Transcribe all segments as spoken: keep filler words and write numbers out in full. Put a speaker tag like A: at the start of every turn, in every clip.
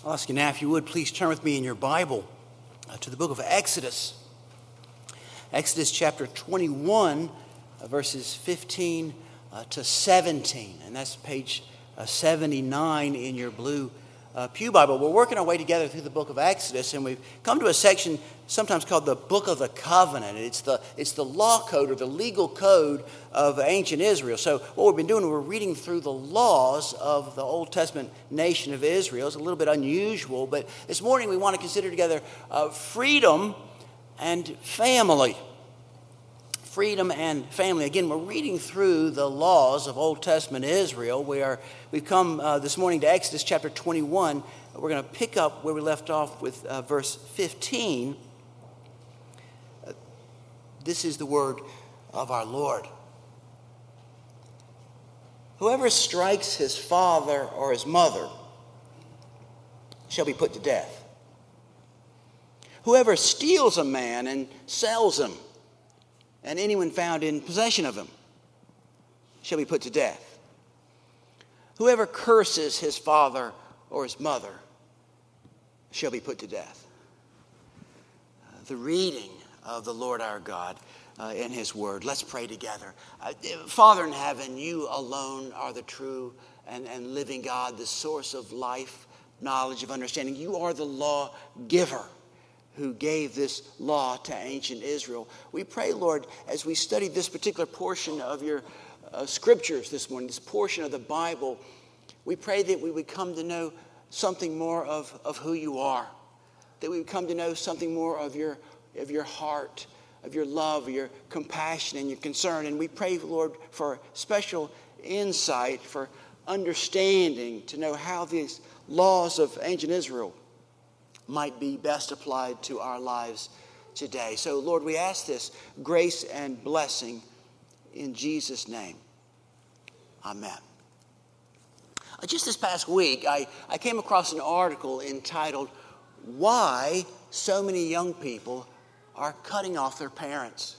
A: I'll ask you now, if you would, please turn with me in your Bible uh, to the book of Exodus. Exodus chapter twenty-one, uh, verses fifteen uh, to seventeen. And that's page uh, seventy-nine in your blue uh, Pew Bible. We're working our way together through the book of Exodus, and we've come to a section sometimes called the Book of the Covenant. It's the, it's the law code or the legal code of ancient Israel. So what we've been doing, we're reading through the laws of the Old Testament nation of Israel. It's a little bit unusual, but this morning we want to consider together uh, freedom and family. Freedom and family. Again, we're reading through the laws of Old Testament Israel. We are, we've come uh, this morning to Exodus chapter twenty-one. We're going to pick up where we left off with uh, verse fifteen. Uh, this is the word of our Lord. Whoever strikes his father or his mother shall be put to death. Whoever steals a man and sells him, and anyone found in possession of him shall be put to death. Whoever curses his father or his mother shall be put to death. Uh, the reading of the Lord our God uh, in his word. Let's pray together. Uh, Father in heaven, you alone are the true and, and living God, the source of life, knowledge, of understanding. You are the law giver who gave this law to ancient Israel. We pray, Lord, as we study this particular portion of your uh, scriptures this morning, this portion of the Bible, we pray that we would come to know something more of, of who you are, that we would come to know something more of your, of your heart, of your love, your compassion, and your concern. And we pray, Lord, for special insight, for understanding, to know how these laws of ancient Israel might be best applied to our lives today. So, Lord, we ask this grace and blessing in Jesus' name. Amen. Uh, just this past week, I, I came across an article entitled, "Why So Many Young People Are Cutting Off Their Parents."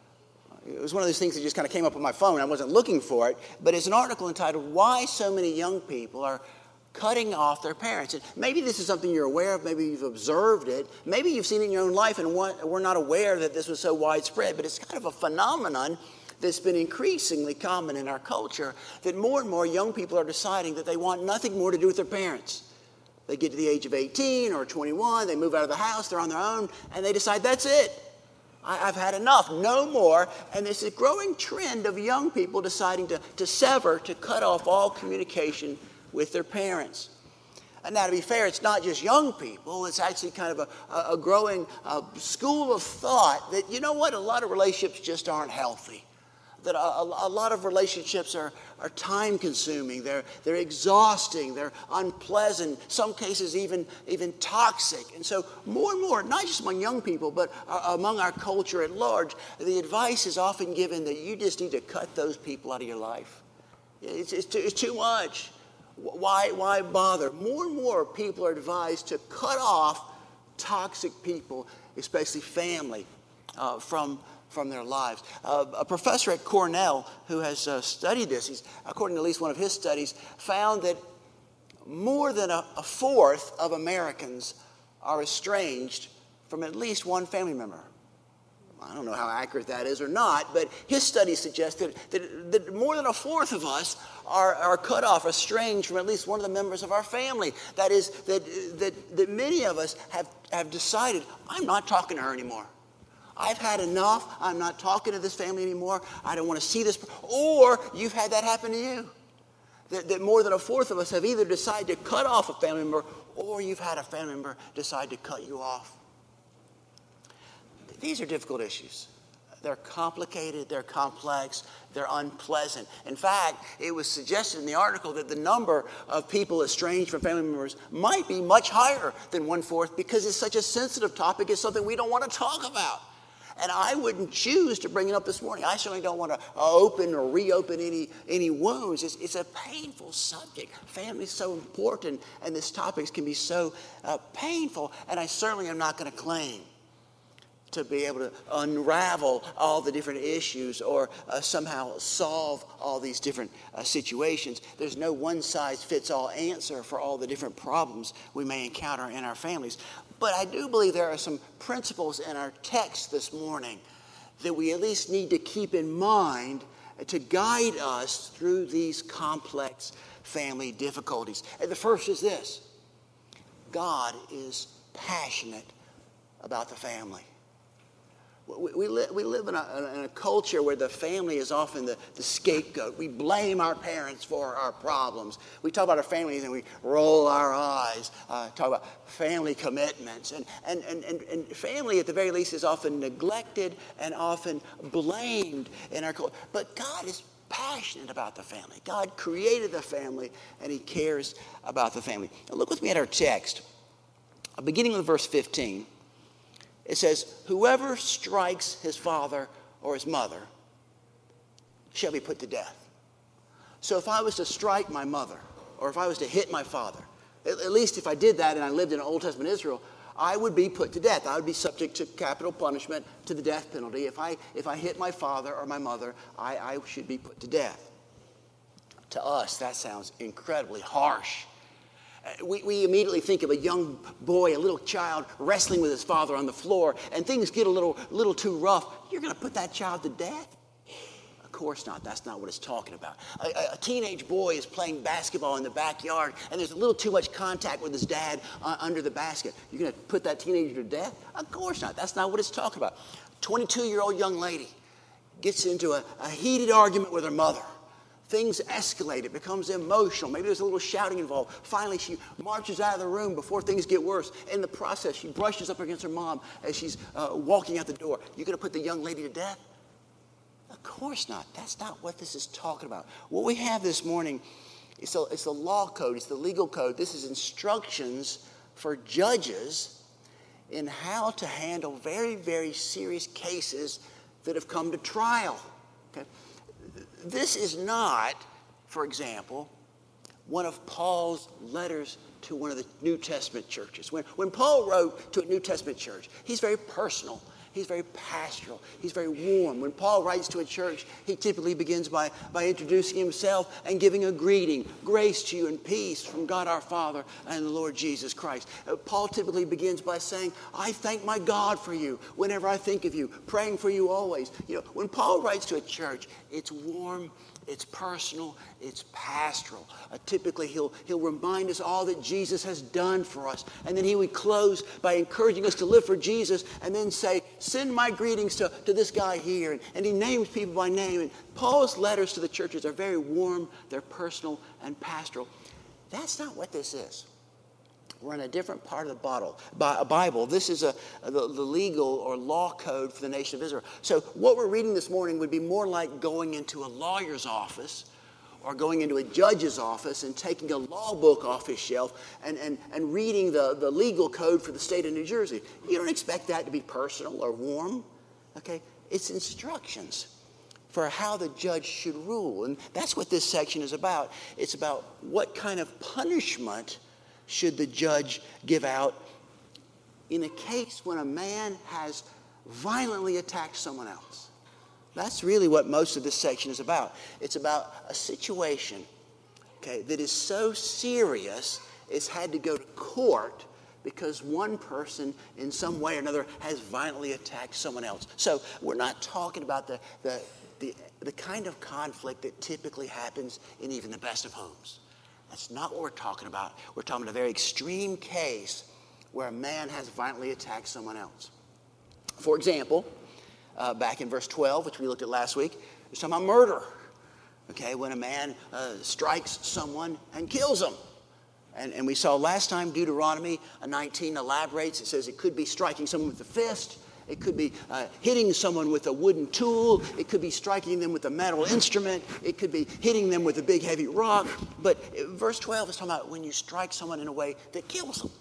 A: It was one of those things that just kind of came up on my phone. I wasn't looking for it, but it's an article entitled, "Why So Many Young People Are Cutting Off Their Parents." And maybe this is something you're aware of. Maybe you've observed it. Maybe you've seen it in your own life and we're not aware that this was so widespread. But it's kind of a phenomenon that's been increasingly common in our culture, that more and more young people are deciding that they want nothing more to do with their parents. They get to the age of eighteen or twenty-one, they move out of the house, they're on their own, and they decide that's it. I, I've had enough, no more. And there's a growing trend of young people deciding to, to sever, to cut off all communication with their parents. And now, to be fair, it's not just young people. It's actually kind of a, a growing uh, school of thought that, you know what, a lot of relationships just aren't healthy. That a, a lot of relationships are, are time-consuming. They're, they're exhausting. They're unpleasant. Some cases even, even toxic. And so more and more, not just among young people, but uh, among our culture at large, the advice is often given that you just need to cut those people out of your life. It's, it's, too, it's too much. Why, why bother? More and more people are advised to cut off toxic people, especially family, uh, from, from their lives. Uh, a professor at Cornell who has uh, studied this, he's, according to at least one of his studies, found that more than a, a fourth of Americans are estranged from at least one family member. I don't know how accurate that is or not, but his study suggests that, that, that more than a fourth of us are, are cut off, estranged from at least one of the members of our family. That is, that, that, that many of us have, have decided, I'm not talking to her anymore. I've had enough. I'm not talking to this family anymore. I don't want to see this. Or you've had that happen to you. That, that more than a fourth of us have either decided to cut off a family member, or you've had a family member decide to cut you off. These are difficult issues. They're complicated, they're complex, they're unpleasant. In fact, it was suggested in the article that the number of people estranged from family members might be much higher than one-fourth because it's such a sensitive topic. It's something we don't want to talk about. And I wouldn't choose to bring it up this morning. I certainly don't want to open or reopen any, any wounds. It's, it's a painful subject. Family is so important, and this topic can be so uh, painful. And I certainly am not going to claim to be able to unravel all the different issues or uh, somehow solve all these different uh, situations. There's no one-size-fits-all answer for all the different problems we may encounter in our families. But I do believe there are some principles in our text this morning that we at least need to keep in mind to guide us through these complex family difficulties. And the first is this: God is passionate about the family. We, we, li- we live in a, in a culture where the family is often the, the scapegoat. We blame our parents for our problems. We talk about our families and we roll our eyes, uh, talk about family commitments. And, and, and, and, and family, at the very least, is often neglected and often blamed in our culture. But God is passionate about the family. God created the family, and he cares about the family. Now look with me at our text. Beginning with verse fifteen. It says, whoever strikes his father or his mother shall be put to death. So if I was to strike my mother, or if I was to hit my father, at, at least if I did that and I lived in Old Testament Israel, I would be put to death. I would be subject to capital punishment, to the death penalty. If I, if I hit my father or my mother, I, I should be put to death. To us, that sounds incredibly harsh. We, we immediately think of a young boy, a little child, wrestling with his father on the floor, and things get a little, little too rough. You're going to put that child to death? Of course not. That's not what it's talking about. A, a teenage boy is playing basketball in the backyard, and there's a little too much contact with his dad uh, under the basket. You're going to put that teenager to death? Of course not. That's not what it's talking about. twenty-two-year-old young lady gets into a, a heated argument with her mother. Things escalate. It becomes emotional. Maybe there's a little shouting involved. Finally, she marches out of the room before things get worse. In the process, she brushes up against her mom as she's uh, walking out the door. You're going to put the young lady to death? Of course not. That's not what this is talking about. What we have this morning is the, it's the law code. It's the legal code. This is instructions for judges in how to handle very, very serious cases that have come to trial. Okay? This is not, for example, one of Paul's letters to one of the New Testament churches. When, when Paul wrote to a New Testament church, he's very personal. He's very pastoral. He's very warm. When Paul writes to a church, he typically begins by, by introducing himself and giving a greeting. Grace to you and peace from God our Father and the Lord Jesus Christ. Uh, Paul typically begins by saying, I thank my God for you whenever I think of you, praying for you always. You know, when Paul writes to a church, it's warm, it's personal, it's pastoral. Uh, typically, he'll, he'll remind us all that Jesus has done for us. And then he would close by encouraging us to live for Jesus and then say, send my greetings to, to this guy here. And, and he names people by name. And Paul's letters to the churches are very warm, they're personal and pastoral. That's not what this is. We're in a different part of the bottle, Bible. This is a, the, the legal or law code for the nation of Israel. So what we're reading this morning would be more like going into a lawyer's office or going into a judge's office and taking a law book off his shelf and, and, and reading the, the legal code for the state of New Jersey. You don't expect that to be personal or warm. Okay? It's instructions for how the judge should rule. And that's what this section is about. It's about what kind of punishment should the judge give out in a case when a man has violently attacked someone else. That's really what most of this section is about. It's about a situation, okay, that is so serious it's had to go to court because one person in some way or another has violently attacked someone else. So we're not talking about the, the, the, the kind of conflict that typically happens in even the best of homes. That's not what we're talking about. We're talking about a very extreme case where a man has violently attacked someone else. For example, uh, back in verse twelve, which we looked at last week, it's talking about murder. Okay, when a man uh, strikes someone and kills them. And, and we saw last time Deuteronomy nineteen elaborates. It says it could be striking someone with a fist. It could be uh, hitting someone with a wooden tool. It could be striking them with a metal instrument. It could be hitting them with a big heavy rock. But verse twelve is talking about when you strike someone in a way that kills them.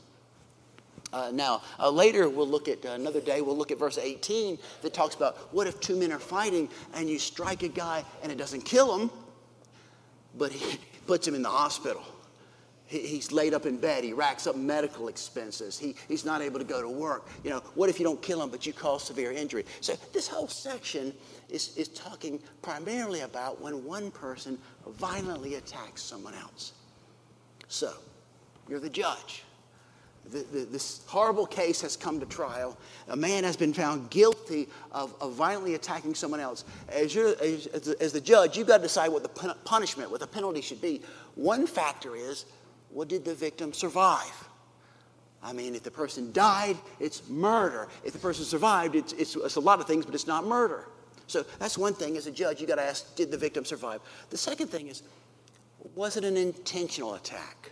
A: Uh, now, uh, later we'll look at, uh, another day, we'll look at verse eighteen that talks about what if two men are fighting and you strike a guy and it doesn't kill him, but he puts him in the hospital. he, he's laid up in bed. He racks up medical expenses. He, he's not able to go to work. You know, what if you don't kill him, but you cause severe injury? So this whole section is, is talking primarily about when one person violently attacks someone else. So, you're the judge. The, the, this horrible case has come to trial. A man has been found guilty of, of violently attacking someone else. As, you're, as, as, the, as the judge, you've got to decide what the pun- punishment, what the penalty should be. One factor is, what did the victim survive? I mean, if the person died, it's murder. If the person survived, it's, it's, it's a lot of things, but it's not murder. So that's one thing. As a judge, you've got to ask, did the victim survive? The second thing is, was it an intentional attack?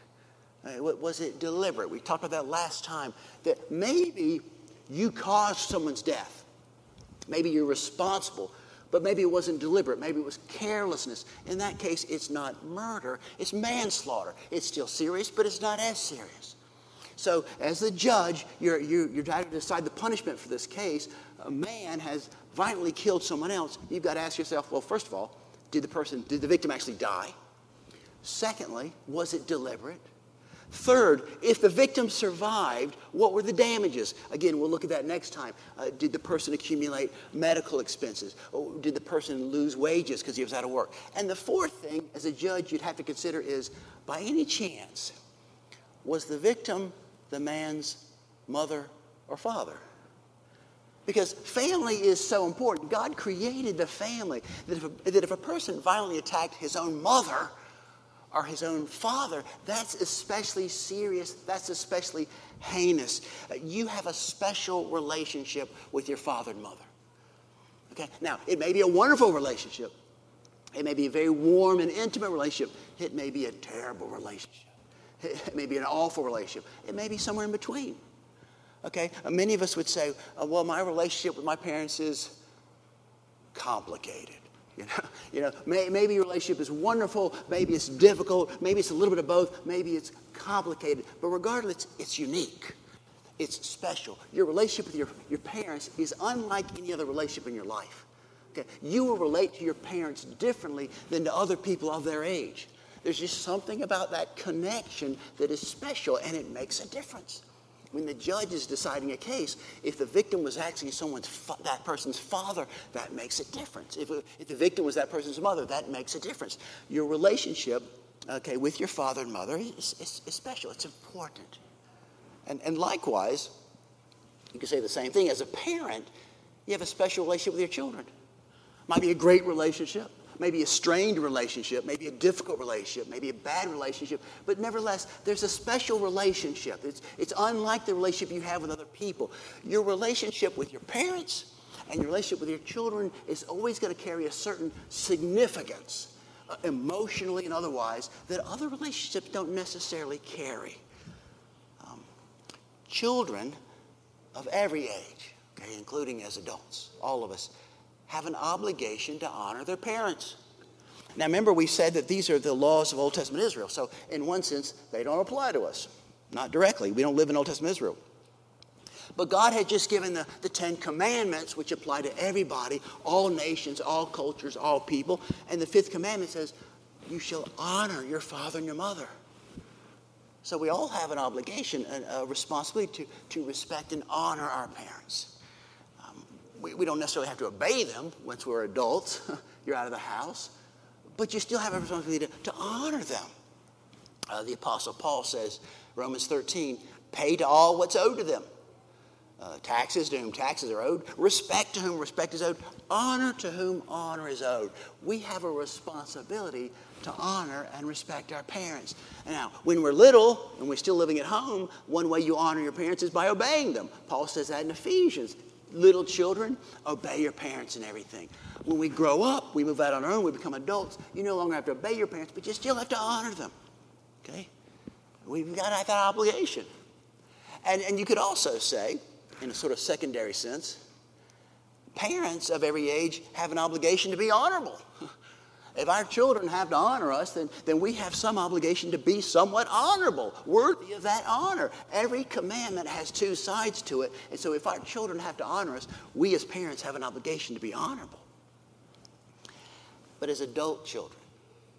A: Was it deliberate? We talked about that last time, that maybe you caused someone's death. Maybe you're responsible, but maybe it wasn't deliberate. Maybe it was carelessness. In that case, it's not murder. It's manslaughter. It's still serious, but it's not as serious. So as the judge, you're, you're, you're trying to decide the punishment for this case. A man has violently killed someone else. You've got to ask yourself, well, first of all, did the person, did the victim actually die? Secondly, was it deliberate? Third, if the victim survived, what were the damages? Again, we'll look at that next time. Uh, did the person accumulate medical expenses? Or did the person lose wages because he was out of work? And the fourth thing, as a judge, you'd have to consider is, by any chance, was the victim the man's mother or father? Because family is so important. God created the family. That if a, that if a person violently attacked his own mother or his own father, that's especially serious. That's especially heinous. Uh, you have a special relationship with your father and mother. Okay? Now, it may be a wonderful relationship. It may be a very warm and intimate relationship. It may be a terrible relationship. It may be an awful relationship. It may be somewhere in between. Okay? Uh, many of us would say, uh, well, my relationship with my parents is complicated. You know, you know, may, maybe your relationship is wonderful, maybe it's difficult, maybe it's a little bit of both, maybe it's complicated. But regardless, it's unique. It's special. Your relationship with your, your parents is unlike any other relationship in your life. Okay? You will relate to your parents differently than to other people of their age. There's just something about that connection that is special, and it makes a difference. When the judge is deciding a case, if the victim was actually someone's fa- that person's father, that makes a difference. If, if the victim was that person's mother, that makes a difference. Your relationship, okay, with your father and mother is, is, is special. It's important. And, and likewise, you can say the same thing. As a parent, you have a special relationship with your children. Might be a great relationship. Maybe a strained relationship, maybe a difficult relationship, maybe a bad relationship, but nevertheless, there's a special relationship. It's, it's unlike the relationship you have with other people. Your relationship with your parents and your relationship with your children is always going to carry a certain significance, uh, emotionally and otherwise, that other relationships don't necessarily carry. Um, children of every age, okay, including as adults, all of us, have an obligation to honor their parents. Now remember, we said that these are the laws of Old Testament Israel. So in one sense, they don't apply to us. Not directly. We don't live in Old Testament Israel. But God had just given the, the Ten Commandments, which apply to everybody, all nations, all cultures, all people. And the fifth commandment says, you shall honor your father and your mother. So we all have an obligation, a, a responsibility to, to respect and honor our parents. We, we don't necessarily have to obey them once we're adults. You're out of the house. But you still have a responsibility to, to honor them. Uh, the Apostle Paul says, Romans thirteen, pay to all what's owed to them. Uh, taxes to whom taxes are owed. Respect to whom respect is owed. Honor to whom honor is owed. We have a responsibility to honor and respect our parents. Now, when we're little and we're still living at home, one way you honor your parents is by obeying them. Paul says that in Ephesians. Little children, obey your parents in everything. When we grow up, we move out on our own, we become adults, you no longer have to obey your parents, but you still have to honor them. Okay? We've got to have that obligation. And, and you could also say, in a sort of secondary sense, parents of every age have an obligation to be honorable. If our children have to honor us, then, then we have some obligation to be somewhat honorable, worthy of that honor. Every commandment has two sides to it. And so if our children have to honor us, we as parents have an obligation to be honorable. But as adult children,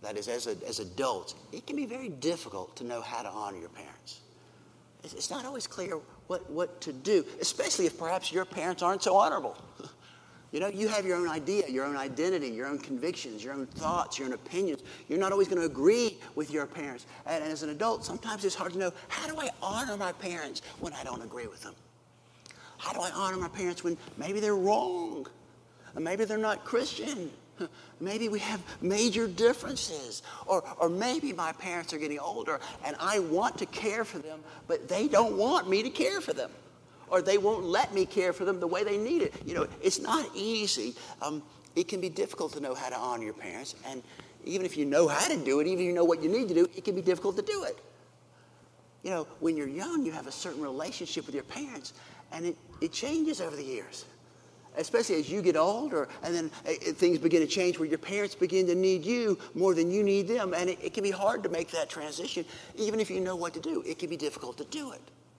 A: that is, as, a, as adults, it can be very difficult to know how to honor your parents. It's, it's not always clear what, what to do, especially if perhaps your parents aren't so honorable. You know, you have your own idea, your own identity, your own convictions, your own thoughts, your own opinions. You're not always going to agree with your parents. And, and as an adult, sometimes it's hard to know, how do I honor my parents when I don't agree with them? How do I honor my parents when maybe they're wrong? Or maybe they're not Christian? Maybe we have major differences. Or, or maybe my parents are getting older and I want to care for them, but they don't want me to care for them. Or they won't let me care for them the way they need it. You know, it's not easy. Um, it can be difficult to know how to honor your parents. And even if you know how to do it, even if you know what you need to do, it can be difficult to do it. You know, when you're young, you have a certain relationship with your parents, and it, it changes over the years. Especially as you get older, and then uh, things begin to change where your parents begin to need you more than you need them. And it, it can be hard to make that transition. Even if you know what to do, it can be difficult to do it.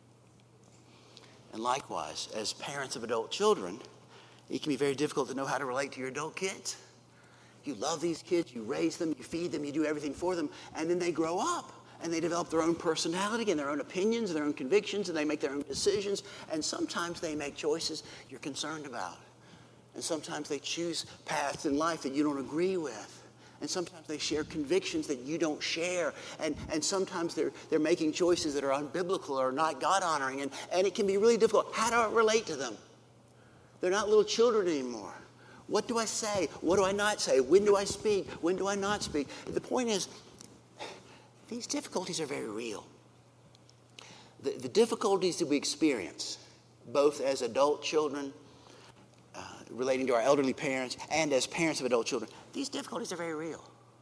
A: And likewise, as parents of adult children, it can be very difficult to know how to relate to your adult kids. You love these kids, you raise them, you feed them, you do everything for them, and then they grow up and they develop their own personality and their own opinions, their own convictions, and they make their own decisions, and sometimes they make choices you're concerned about. And sometimes they choose paths in life that you don't agree with. And sometimes they share convictions that you don't share. And, and sometimes they're, they're making choices that are unbiblical or not God-honoring. And, and it can be really difficult. How do I relate to them? They're not little children anymore. What do I say? What do I not say? When do I speak? When do I not speak? The point is, these difficulties are very real. The, the difficulties that we experience, both as adult children, Uh, relating to our elderly parents, and as parents of adult children, these difficulties are very real.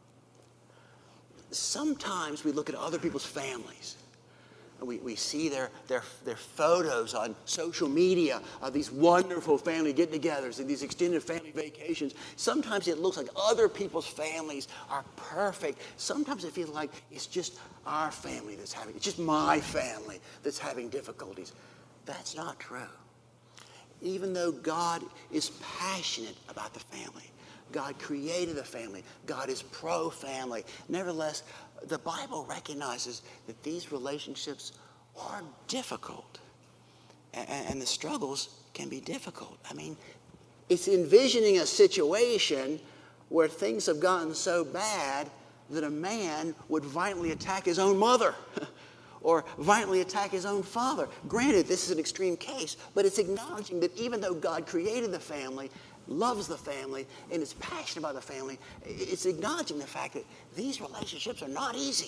A: Sometimes we look at other people's families, and we, we see their, their, their photos on social media of these wonderful family get-togethers and these extended family vacations. Sometimes it looks like other people's families are perfect. Sometimes it feels like it's just our family that's having, it's just my family that's having difficulties. That's not true. Even though God is passionate about the family, God created the family, God is pro-family, nevertheless, the Bible recognizes that these relationships are difficult. And, and the struggles can be difficult. I mean, it's envisioning a situation where things have gotten so bad that a man would violently attack his own mother. Or violently attack his own father. Granted, this is an extreme case, but it's acknowledging that even though God created the family, loves the family, and is passionate about the family, it's acknowledging the fact that these relationships are not easy.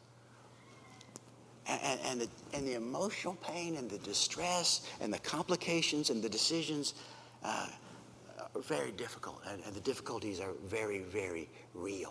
A: And, and, the, and the emotional pain and the distress and the complications and the decisions uh, are very difficult, and, and the difficulties are very, very real.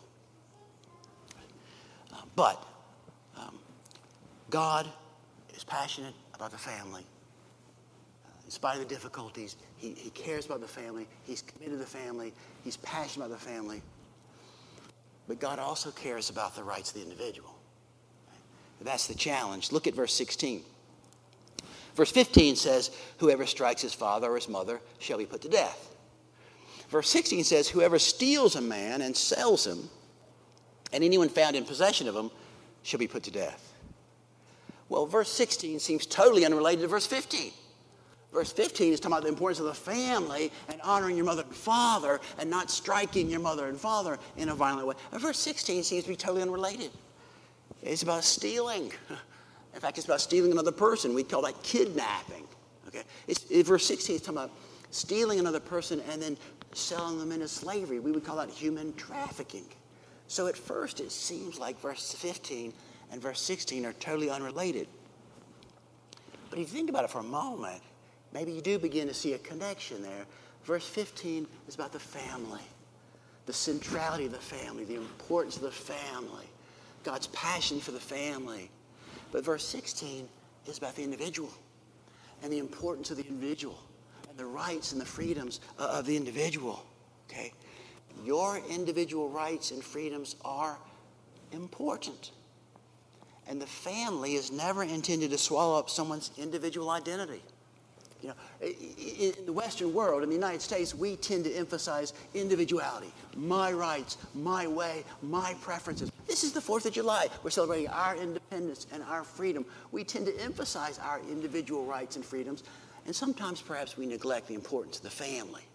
A: Uh, but um, God is passionate about the family. Uh, in spite of the difficulties, he, he cares about the family. He's committed to the family. He's passionate about the family. But God also cares about the rights of the individual. That's the challenge. Look at verse sixteen. Verse fifteen says, whoever strikes his father or his mother shall be put to death. Verse sixteen says, whoever steals a man and sells him, and anyone found in possession of him shall be put to death. Well, verse sixteen seems totally unrelated to verse fifteen. Verse fifteen is talking about the importance of the family and honoring your mother and father and not striking your mother and father in a violent way. And verse sixteen seems to be totally unrelated. It's about stealing. In fact, it's about stealing another person. We call that kidnapping. Okay, it's, it, verse sixteen is talking about stealing another person and then selling them into slavery. We would call that human trafficking. So at first it seems like verse fifteen and verse sixteen are totally unrelated. But if you think about it for a moment, maybe you do begin to see a connection there. Verse fifteen is about the family, the centrality of the family, the importance of the family, God's passion for the family. But verse sixteen is about the individual and the importance of the individual and the rights and the freedoms of the individual. Okay? Your individual rights and freedoms are important. And the family is never intended to swallow up someone's individual identity. You know, in the Western world, in the United States, we tend to emphasize individuality. My rights, my way, my preferences. This is the fourth of July. We're celebrating our independence and our freedom. We tend to emphasize our individual rights and freedoms, and sometimes perhaps we neglect the importance of the family.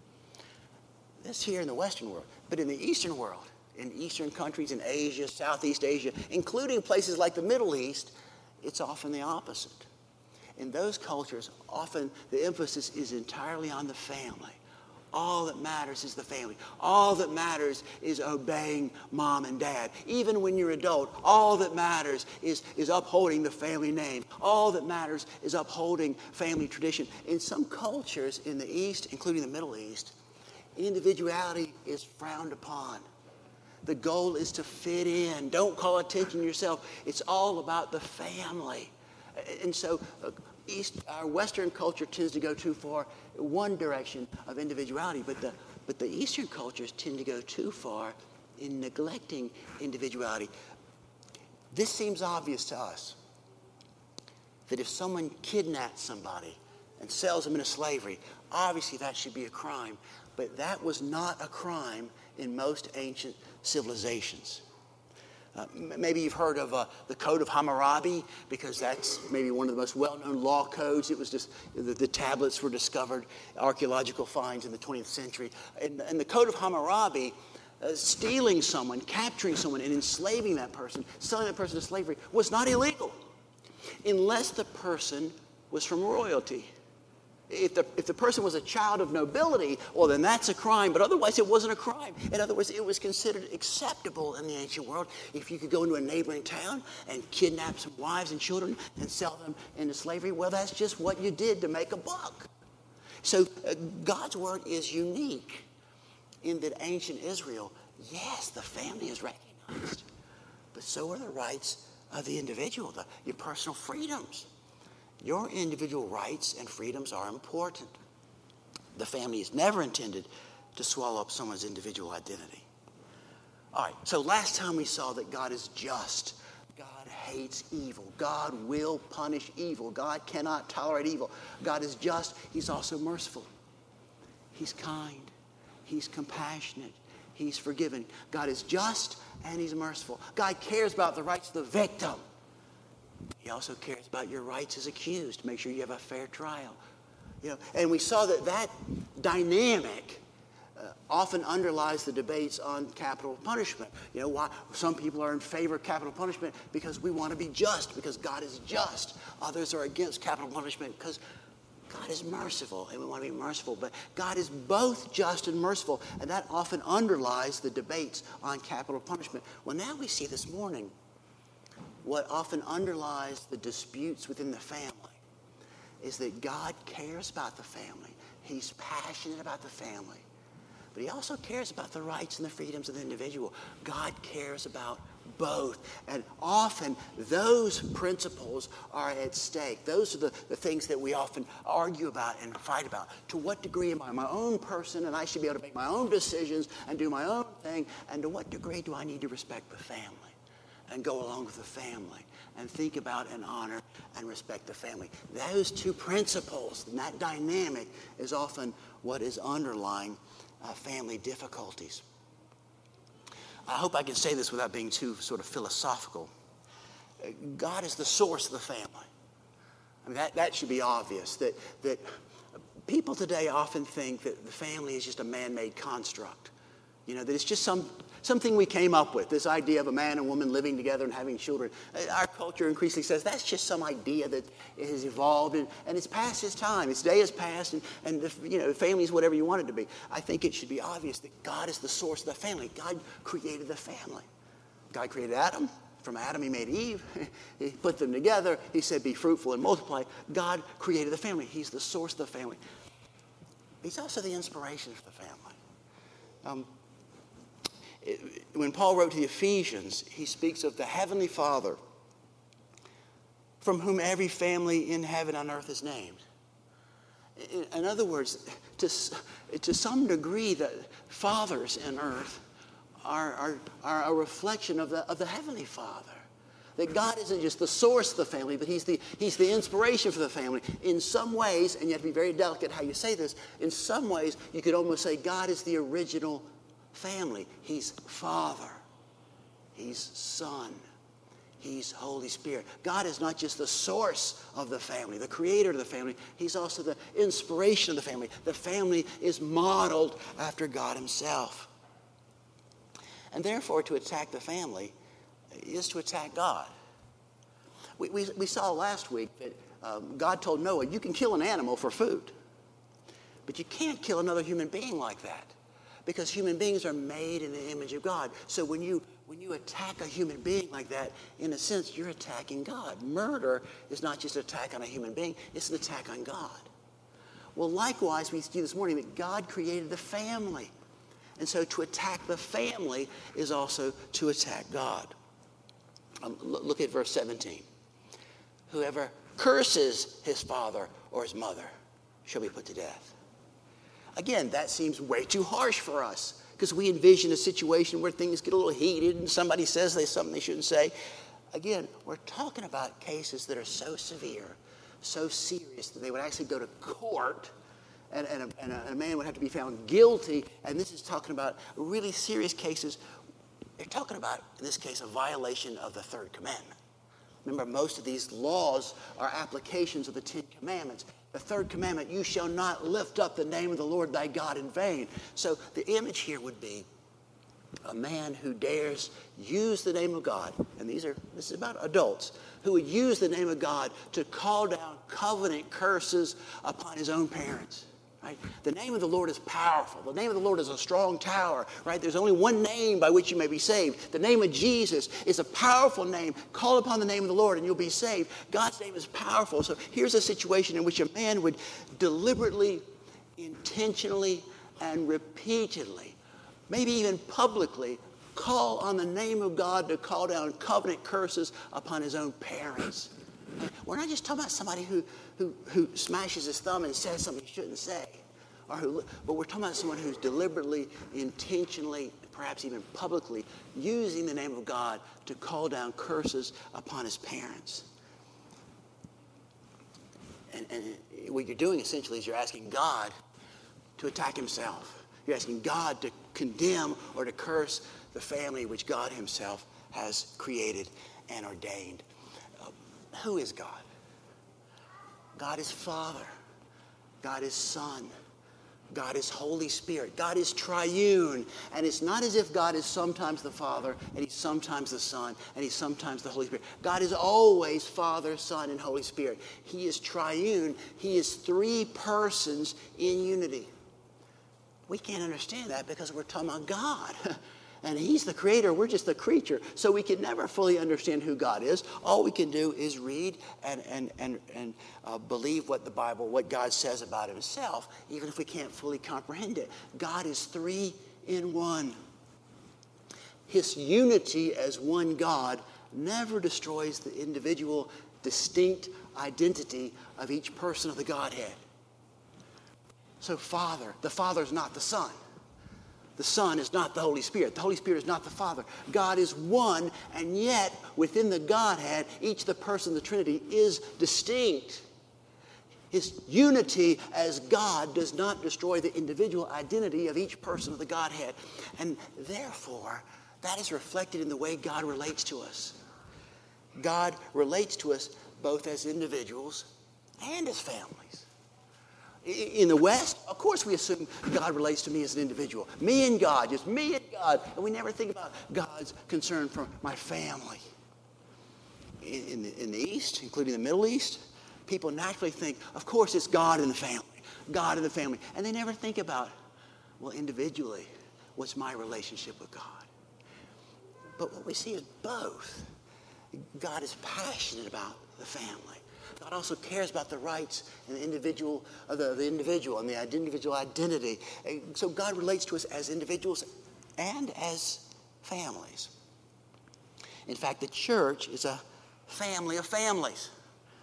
A: That's here in the Western world. But in the Eastern world, in Eastern countries, in Asia, Southeast Asia, including places like the Middle East, it's often the opposite. In those cultures, often the emphasis is entirely on the family. All that matters is the family. All that matters is obeying mom and dad. Even when you're adult, all that matters is, is upholding the family name. All that matters is upholding family tradition. In some cultures in the East, including the Middle East, individuality is frowned upon. The goal is to fit in. Don't call attention to yourself. It's all about the family. And so uh, East, our Western culture tends to go too far one direction of individuality, but the, but the Eastern cultures tend to go too far in neglecting individuality. This seems obvious to us, that if someone kidnaps somebody and sells them into slavery, obviously that should be a crime. But that was not a crime in most ancient civilizations. Uh, maybe you've heard of uh, the Code of Hammurabi, because that's maybe one of the most well-known law codes. It was just, the, the tablets were discovered, archaeological finds in the twentieth century. And, and the Code of Hammurabi, uh, stealing someone, capturing someone, and enslaving that person, selling that person to slavery, was not illegal, unless the person was from royalty. If the, if the person was a child of nobility, well, then that's a crime. But otherwise, it wasn't a crime. In other words, it was considered acceptable in the ancient world if you could go into a neighboring town and kidnap some wives and children and sell them into slavery. Well, that's just what you did to make a buck. So uh, God's word is unique in that ancient Israel, yes, the family is recognized, but so are the rights of the individual, the, your personal freedoms. Your individual rights and freedoms are important. The family is never intended to swallow up someone's individual identity. All right, so last time we saw that God is just. God hates evil. God will punish evil. God cannot tolerate evil. God is just. He's also merciful. He's kind. He's compassionate. He's forgiving. God is just and he's merciful. God cares about the rights of the victim. He also cares about your rights as accused to make sure you have a fair trial. You know, and we saw that that dynamic uh, often underlies the debates on capital punishment. You know, why some people are in favor of capital punishment because we want to be just, because God is just. Others are against capital punishment because God is merciful, and we want to be merciful. But God is both just and merciful, and that often underlies the debates on capital punishment. Well, now we see this morning what often underlies the disputes within the family is that God cares about the family. He's passionate about the family. But he also cares about the rights and the freedoms of the individual. God cares about both. And often those principles are at stake. Those are the, the things that we often argue about and fight about. To what degree am I my own person and I should be able to make my own decisions and do my own thing? And to what degree do I need to respect the family and go along with the family and think about and honor and respect the family? Those two principles and that dynamic is often what is underlying uh, family difficulties. I hope I can say this without being too sort of philosophical. God is the source of the family. I mean, that, that should be obvious, that, that people today often think that the family is just a man-made construct. You know, that it's just some something we came up with, this idea of a man and woman living together and having children. Our culture increasingly says that's just some idea that has evolved, and, and it's past its time. Its day has passed, and, and the, you know, the family is whatever you want it to be. I think it should be obvious that God is the source of the family. God created the family. God created Adam. From Adam, he made Eve. He put them together. He said, be fruitful and multiply. God created the family. He's the source of the family. He's also the inspiration for the family. Um, When Paul wrote to the Ephesians, he speaks of the Heavenly Father, from whom every family in heaven and earth is named. In other words, to, to some degree, the fathers in earth are, are, are a reflection of the, of the Heavenly Father. that God isn't just the source of the family, but he's the, he's the inspiration for the family. In some ways, and you have to be very delicate how you say this, in some ways you could almost say God is the original family. He's Father. He's Son. He's Holy Spirit. God is not just the source of the family, the creator of the family. He's also the inspiration of the family. The family is modeled after God himself. And therefore, to attack the family is to attack God. We, we, we saw last week that um, God told Noah, you can kill an animal for food, but you can't kill another human being like that, because human beings are made in the image of God. So when you when you attack a human being like that, in a sense, you're attacking God. Murder is not just an attack on a human being, it's an attack on God. Well, likewise, we see this morning that God created the family. And so to attack the family is also to attack God. Um, look at verse seventeen. Whoever curses his father or his mother shall be put to death. Again, that seems way too harsh for us, because we envision a situation where things get a little heated and somebody says they something they shouldn't say. Again, we're talking about cases that are so severe, so serious, that they would actually go to court, and, and, a, and a man would have to be found guilty. And this is talking about really serious cases. They're talking about, in this case, a violation of the third commandment. Remember, most of these laws are applications of the Ten Commandments. The third commandment, you shall not lift up the name of the Lord thy God in vain. So the image here would be a man who dares use the name of God, and these are this is about adults, who would use the name of God to call down covenant curses upon his own parents. Right? The name of the Lord is powerful. The name of the Lord is a strong tower. Right? There's only one name by which you may be saved. The name of Jesus is a powerful name. Call upon the name of the Lord and you'll be saved. God's name is powerful. So here's a situation in which a man would deliberately, intentionally, and repeatedly, maybe even publicly, call on the name of God to call down covenant curses upon his own parents. We're not just talking about somebody who, who, who smashes his thumb and says something he shouldn't say, or who, but we're talking about someone who's deliberately, intentionally, perhaps even publicly, using the name of God to call down curses upon his parents. And, and what you're doing essentially is you're asking God to attack himself. You're asking God to condemn or to curse the family which God himself has created and ordained. Who is God? God is Father. God is Son. God is Holy Spirit. God is triune. And it's not as if God is sometimes the Father and he's sometimes the Son and he's sometimes the Holy Spirit. God is always Father, Son, and Holy Spirit. He is triune. He is three persons in unity. We can't understand that because we're talking about God. And he's the creator, we're just the creature. So we can never fully understand who God is. All we can do is read and, and, and, and uh, believe what the Bible, what God says about himself, even if we can't fully comprehend it. God is three in one. His unity as one God never destroys the individual, distinct identity of each person of the Godhead. So Father, the Father is not the Son. The Son is not the Holy Spirit. The Holy Spirit is not the Father. God is one, and yet within the Godhead, each of the persons of the Trinity is distinct. His unity as God does not destroy the individual identity of each person of the Godhead. And therefore, that is reflected in the way God relates to us. God relates to us both as individuals and as families. In the West, of course we assume God relates to me as an individual. Me and God, just me and God. And we never think about God's concern for my family. In, in, the, in the East, including the Middle East, people naturally think, of course it's God and the family. God and the family. And they never think about, well, individually, what's my relationship with God? But what we see is both. God is passionate about the family. God also cares about the rights and the individual, uh, the, the individual and the individual identity. And so God relates to us as individuals and as families. In fact, the church is a family of families.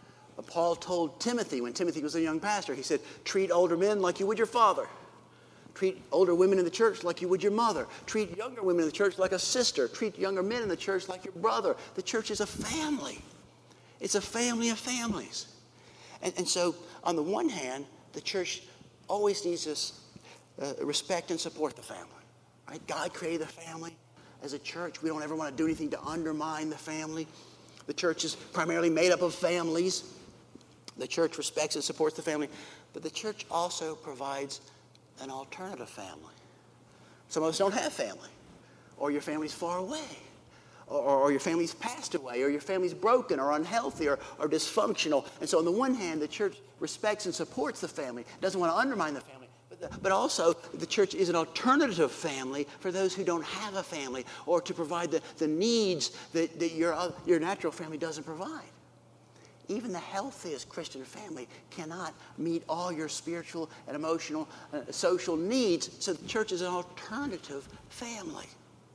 A: Paul told Timothy when Timothy was a young pastor, he said, treat older men like you would your father. Treat older women in the church like you would your mother. Treat younger women in the church like a sister. Treat younger men in the church like your brother. The church is a family. It's a family of families. And, and so, on the one hand, the church always needs to uh, respect and support the family. Right? God created the family. As a church, we don't ever want to do anything to undermine the family. The church is primarily made up of families. The church respects and supports the family. But the church also provides an alternative family. Some of us don't have family. Or your family's far away. Or, or your family's passed away. Or your family's broken or unhealthy or, or dysfunctional. And so on the one hand, the church respects and supports the family. Doesn't want to undermine the family. But also, the church is an alternative family for those who don't have a family, or to provide the, the needs that, that your, your natural family doesn't provide. Even the healthiest Christian family cannot meet all your spiritual and emotional, uh, social needs, so the church is an alternative family.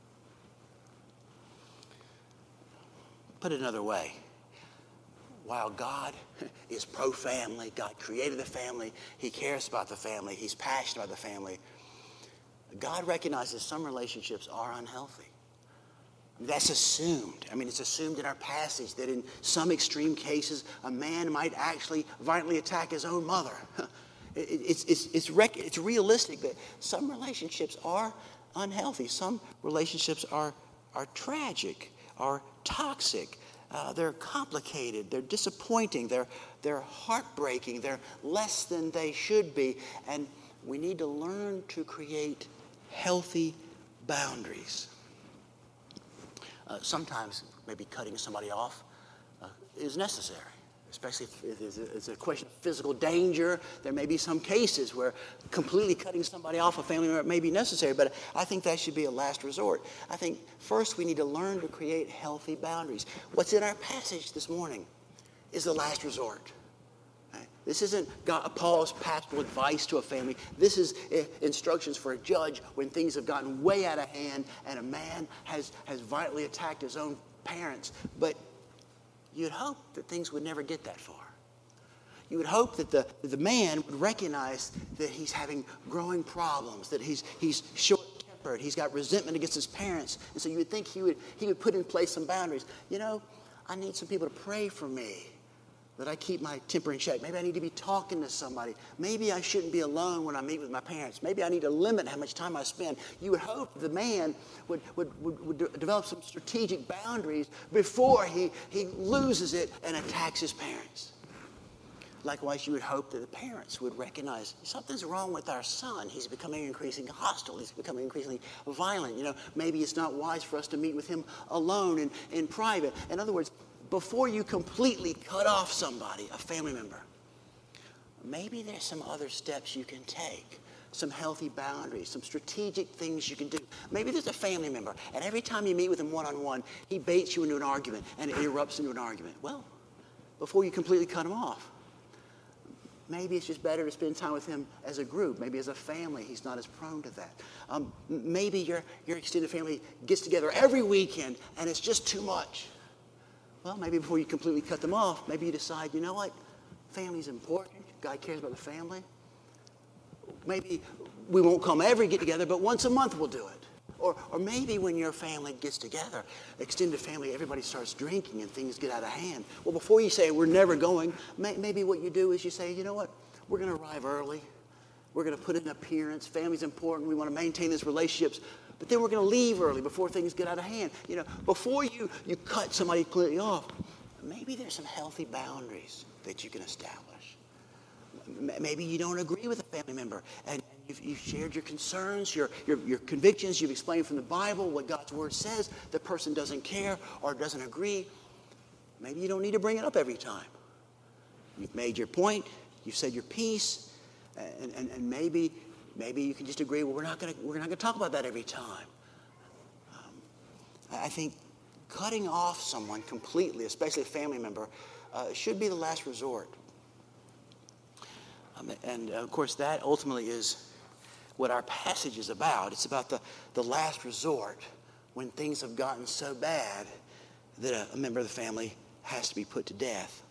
A: Put it another way. While God is pro-family, God created the family, He cares about the family, He's passionate about the family, God recognizes some relationships are unhealthy. That's assumed. I mean, it's assumed in our passage that in some extreme cases, a man might actually violently attack his own mother. It's, it's, it's, rec- it's realistic that some relationships are unhealthy. Some relationships are, are tragic, are toxic. Uh, they're complicated, they're disappointing, they're, they're heartbreaking, they're less than they should be. And we need to learn to create healthy boundaries. Uh, sometimes maybe cutting somebody off uh, is necessary, especially if it's a, it's a question of physical danger. There may be some cases where completely cutting somebody off, a family member, may be necessary, but I think that should be a last resort. I think first we need to learn to create healthy boundaries. What's in our passage this morning is the last resort. Right? This isn't God, Paul's pastoral advice to a family. This is uh, instructions for a judge when things have gotten way out of hand and a man has, has violently attacked his own parents. But you'd hope that things would never get that far. You would hope that the, that the man would recognize that he's having growing problems, that he's, he's short-tempered, he's got resentment against his parents. And so you would think he would, he would put in place some boundaries. You know, I need some people to pray for me, that I keep my temper in check. Maybe I need to be talking to somebody. Maybe I shouldn't be alone when I meet with my parents. Maybe I need to limit how much time I spend. You would hope the man would, would, would, would de- develop some strategic boundaries before he, he loses it and attacks his parents. Likewise, you would hope that the parents would recognize something's wrong with our son. He's becoming increasingly hostile. He's becoming increasingly violent. You know, maybe it's not wise for us to meet with him alone and in private. In other words, before you completely cut off somebody, a family member, maybe there's some other steps you can take, some healthy boundaries, some strategic things you can do. Maybe there's a family member, and every time you meet with him one-on-one, he baits you into an argument, and it erupts into an argument. Well, before you completely cut him off, maybe it's just better to spend time with him as a group. Maybe as a family, he's not as prone to that. Um, maybe your, your extended family gets together every weekend, and it's just too much. Well, maybe before you completely cut them off, maybe you decide, you know what? Family's important. God cares about the family. Maybe we won't come every get together, but once a month we'll do it. Or, or maybe when your family gets together, extended family, everybody starts drinking and things get out of hand. Well, before you say we're never going, may, maybe what you do is you say, you know what? We're going to arrive early. We're going to put in an appearance. Family's important. We want to maintain these relationships. But then we're going to leave early before things get out of hand. You know, before you, you cut somebody completely off, maybe there's some healthy boundaries that you can establish. Maybe you don't agree with a family member, and you've, you've shared your concerns, your, your, your convictions. You've explained from the Bible what God's Word says. The person doesn't care or doesn't agree. Maybe you don't need to bring it up every time. You've made your point. You've said your piece, and, and, and maybe... Maybe you can just agree, well, we're not going to we're not going to talk about that every time. Um, I think cutting off someone completely, especially a family member, uh, should be the last resort. Um, and, of course, that ultimately is what our passage is about. It's about the, the last resort when things have gotten so bad that a, a member of the family has to be put to death.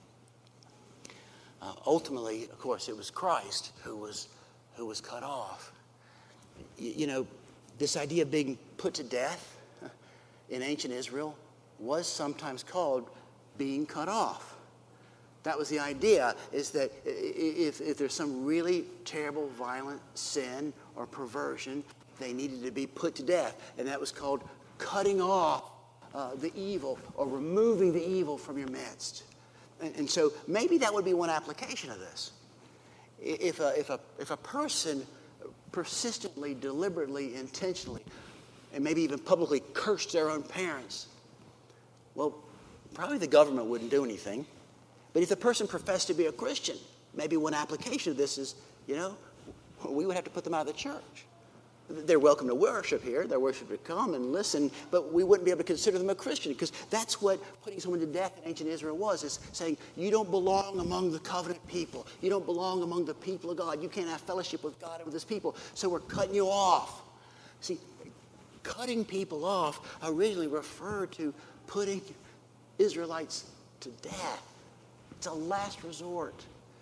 A: Uh, ultimately, of course, it was Christ who was who was cut off. you, you know, this idea of being put to death in ancient Israel was sometimes called being cut off. That was the idea, is that if, if there's some really terrible, violent sin or perversion, they needed to be put to death. And that was called cutting off uh, the evil or removing the evil from your midst. And, and so maybe that would be one application of this. If a, if a, if a person persistently, deliberately, intentionally, and maybe even publicly cursed their own parents, well, probably the government wouldn't do anything. But if the person professed to be a Christian, maybe one application of this is, you know, we would have to put them out of the church. They're welcome to worship here. They're welcome to come and listen, but we wouldn't be able to consider them a Christian, because that's what putting someone to death in ancient Israel was, is saying, you don't belong among the covenant people. You don't belong among the people of God. You can't have fellowship with God and with his people, so we're cutting you off. See, cutting people off originally referred to putting Israelites to death. It's a last resort.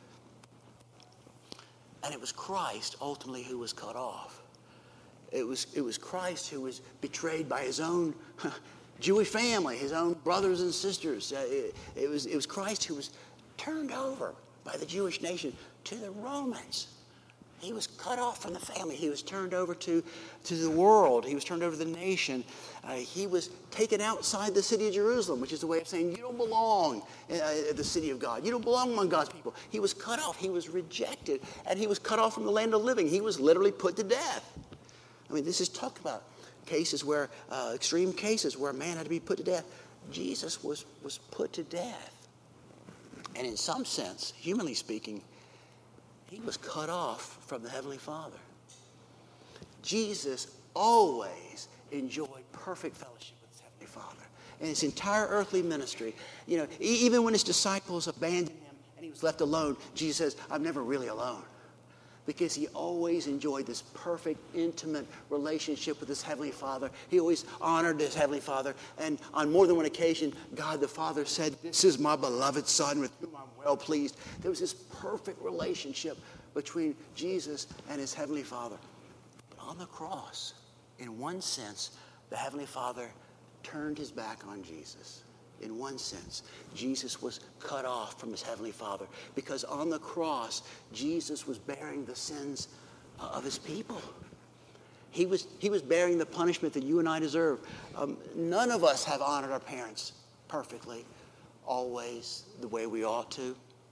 A: And it was Christ ultimately who was cut off. It was, it was Christ who was betrayed by his own Jewish family, his own brothers and sisters. Uh, it, it, was, it was Christ who was turned over by the Jewish nation to the Romans. He was cut off from the family. He was turned over to, to the world. He was turned over to the nation. Uh, he was taken outside the city of Jerusalem, which is a way of saying you don't belong in uh, the city of God. You don't belong among God's people. He was cut off. He was rejected. And he was cut off from the land of living. He was literally put to death. I mean, this is talking about cases where, uh, extreme cases where a man had to be put to death. Jesus was, was put to death. And in some sense, humanly speaking, he was cut off from the Heavenly Father. Jesus always enjoyed perfect fellowship with his Heavenly Father. In his entire earthly ministry, you know, even when his disciples abandoned him and he was left alone, Jesus says, I'm never really alone. Because he always enjoyed this perfect, intimate relationship with his Heavenly Father. He always honored his Heavenly Father. And on more than one occasion, God the Father said, this is my beloved Son with whom I'm well pleased. There was this perfect relationship between Jesus and his Heavenly Father. But on the cross, in one sense, the Heavenly Father turned his back on Jesus. In one sense, Jesus was cut off from his Heavenly Father, because on the cross, Jesus was bearing the sins of his people. He was, he was bearing the punishment that you and I deserve. Um, none of us have honored our parents perfectly, always the way we ought to.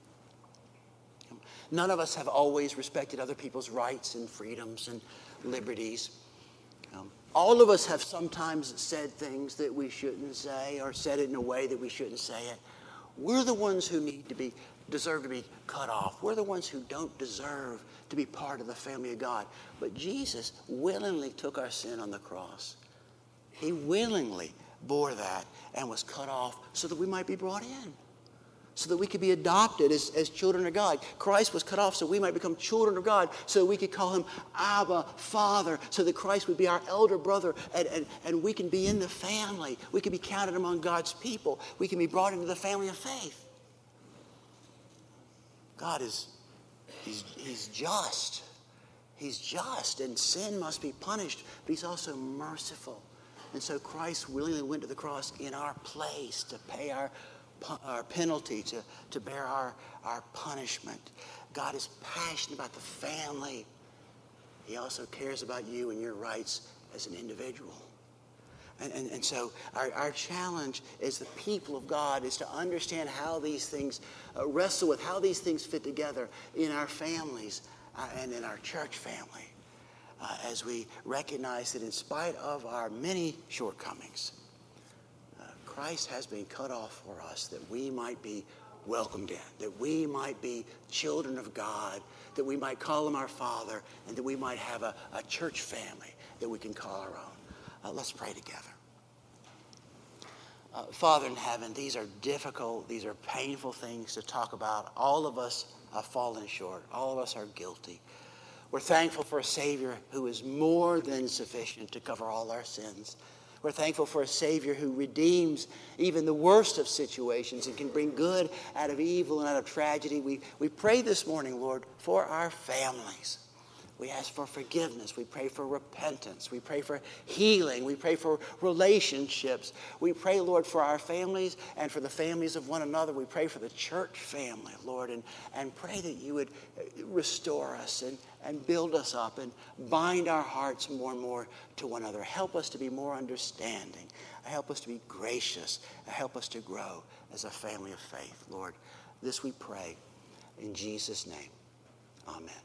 A: None of us have always respected other people's rights and freedoms and liberties. Um, All of us have sometimes said things that we shouldn't say, or said it in a way that we shouldn't say it. We're the ones who need to be, deserve to be cut off. We're the ones who don't deserve to be part of the family of God. But Jesus willingly took our sin on the cross. He willingly bore that and was cut off so that we might be brought in, so that we could be adopted as, as children of God. Christ was cut off so we might become children of God, so that we could call him Abba, Father, so that Christ would be our elder brother, and, and, and we can be in the family. We can be counted among God's people. We can be brought into the family of faith. God is, he's, he's just. He's just, and sin must be punished, but he's also merciful. And so Christ willingly went to the cross in our place to pay our our penalty, to, to bear our, our punishment. God is passionate about the family. He also cares about you and your rights as an individual. And, and, and so our, our challenge as the people of God is to understand how these things, uh, wrestle with how these things fit together in our families uh, and in our church family, uh, as we recognize that in spite of our many shortcomings, Christ has been cut off for us that we might be welcomed in, that we might be children of God, that we might call him our Father, and that we might have a, a church family that we can call our own. Uh, let's pray together. Uh, Father in heaven, these are difficult, these are painful things to talk about. All of us have fallen short. All of us are guilty. We're thankful for a Savior who is more than sufficient to cover all our sins. We're thankful for a Savior who redeems even the worst of situations and can bring good out of evil and out of tragedy. We, we pray this morning, Lord, for our families. We ask for forgiveness. We pray for repentance. We pray for healing. We pray for relationships. We pray, Lord, for our families and for the families of one another. We pray for the church family, Lord, and, and pray that you would restore us and, and build us up and bind our hearts more and more to one another. Help us to be more understanding. Help us to be gracious. Help us to grow as a family of faith, Lord. This we pray in Jesus' name. Amen.